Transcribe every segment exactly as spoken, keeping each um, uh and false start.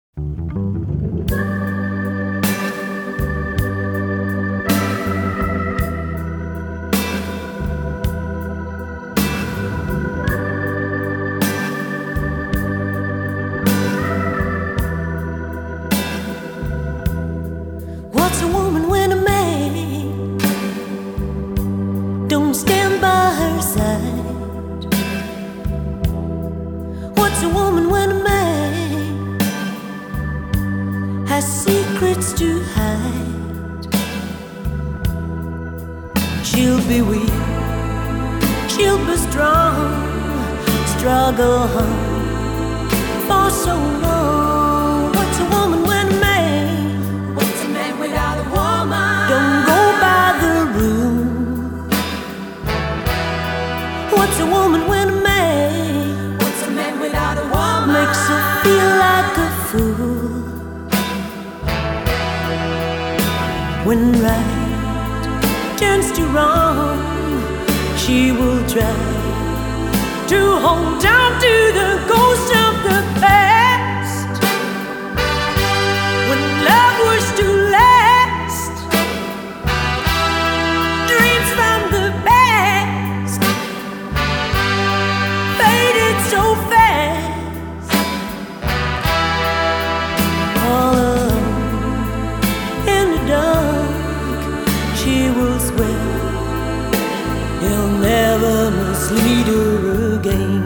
What's a woman when a man don't stand by her side? What's a woman when a man has secrets to hide? She'll be weak, she'll be strong, struggle hard for so long. What's a woman when a man What's a man without a woman? don't go by the rule? What's a woman when a man What's a man without a woman? makes her feel like a fool? When right turns to wrong, she will try to hold on to the ghost of the past. When love was to last, dreams from the past faded so fast. All alone in the dark, she will swear he'll never mislead her again.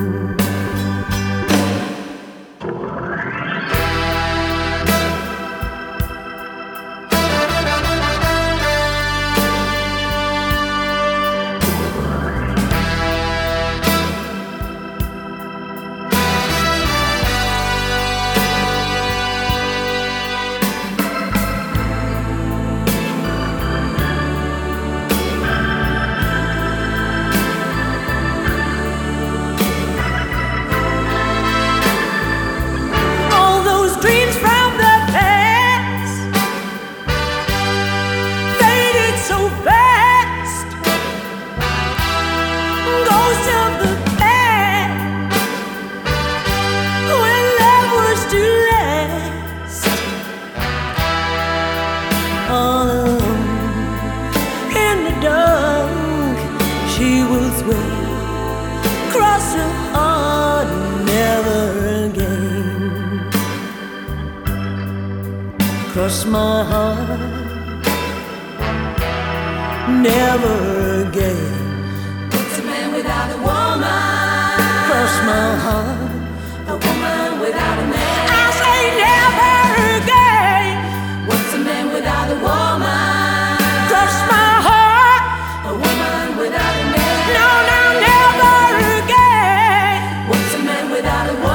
All those dreams from the past faded so fast. Ghosts of the past, when love was to last. All alone in the dark, she will swear, cross her heart, never again. Cross my heart, never again. What's a man without a woman? Cross my heart, A woman without a man. I say never again. What's a man without a woman? Cross my heart, A woman without a man. no, no, never again. What's a man without a woman?